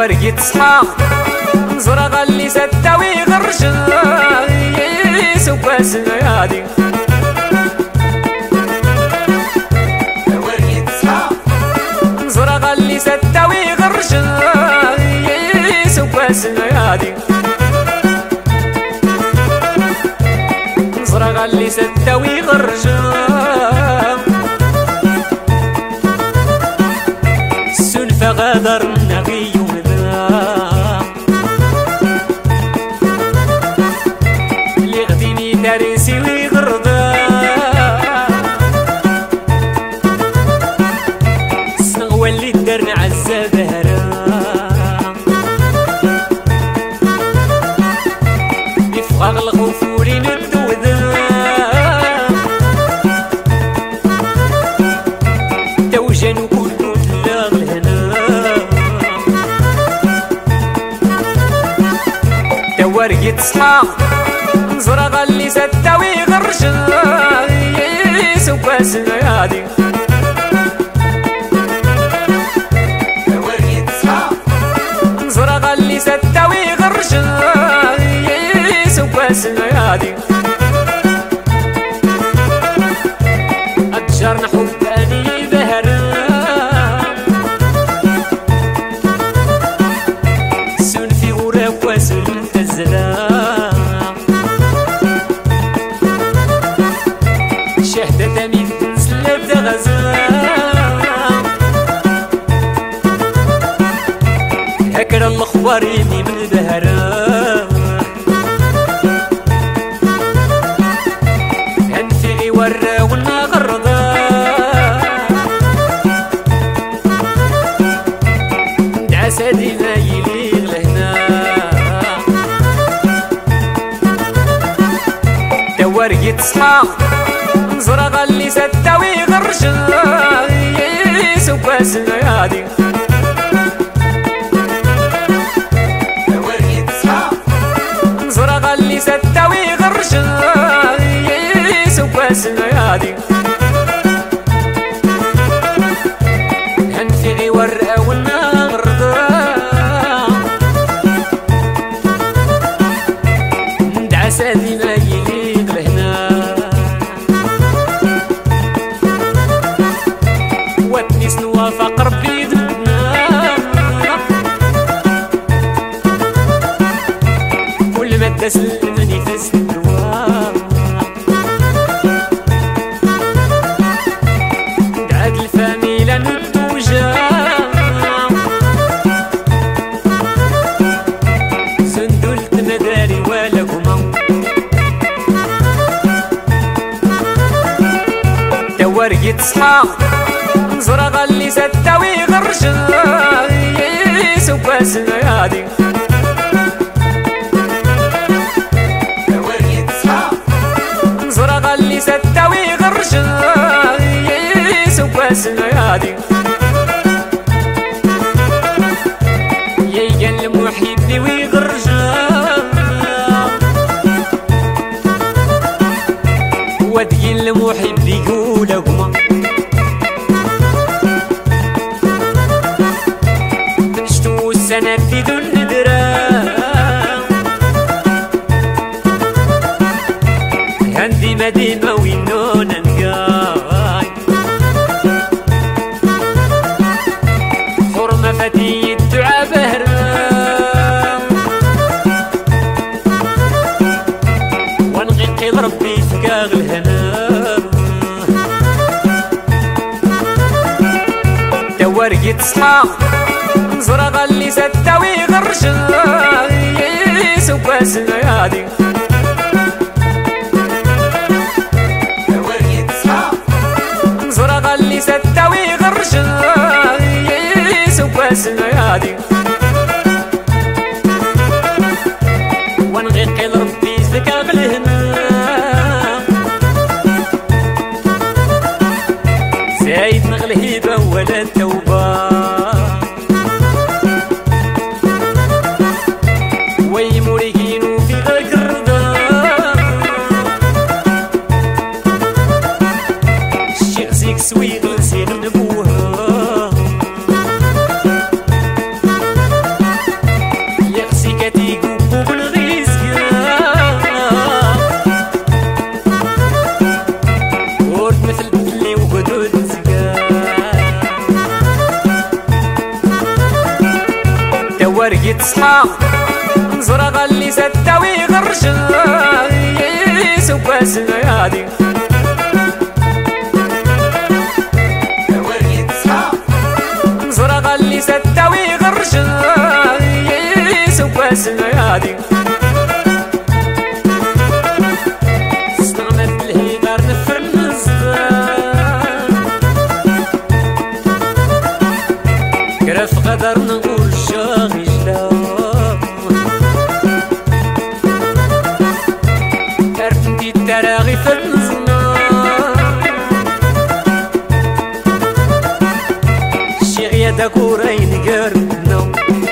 ورقة صحا زرق اللي ستاوي غرجة سوكاس غادي ورقة صحا زرق اللي ستاوي غرجة سوكاس غادي زرق اللي ستاوي غرجة السلفة غادر النغي اللي غديني دارسي ويغرضا الصغوة اللي دارنا عزا دهرا يفغغ الغفورين الدوذا توجن وكلو تلاغ الهنا ورقة صحا زرق اللي ستاوي غرجة سوكاس غادي ورقة صحا زرق اللي ستاوي غرجة سوكاس غادي أتجار نحو ثاني بهرا سون في غراك واسل شهدة من سلب غزا هكر الأخبار يمي من دهرا هنفغي ورا ونغرضا ندعى سادينا يليغ لهنا ورقة صحا زرق اللي ستاوي غرجة سوكاس غادي ورقة صحا زرق اللي ستاوي غرجة سوكاس غادي هنفغي ورا ونغرضا ندعى سادينا يليق لهنا واتنيس نوافق ربي دنا كل ما تسلمني تسلوا دعاد الفاميلة نتوجا زندلت مداري ولا قمم ورقة صحا زرق اللي ستاوي غرجة سوكاس غادي ورقة صحا زرق اللي ستاوي غرجة سوكاس غادي يا المحب ويغرجة ودي المحب يقول هما شتو السنة في ذو الندرة عندي مدينة وينو نلقاي حرمة فتي الدعاء بهرة ونغقي ربي فكاغ الهنا ورقة صحا زرق اللي ستاوي غرجة سوكاس غادي ورقة صحا زرق اللي ستاوي غرجة سوكاس غادي ونغقي ربي زكا بالهنا زايد نغلهيبة ولا التوبة ويموريكينو في غاك الرضا الشيخ زيك سويغ لسين نبوها ورقي تصحى زرقا اللي ستاوي غرجة سواس غادي ورقي تصحى زرقا اللي ستاوي غرجة سواس غادي استغنت الهيغار نفر النزدان كرف غدر نقول شاغي جلاب كرفنتي التراغي في النزنان الشي غيادك ورين قربنا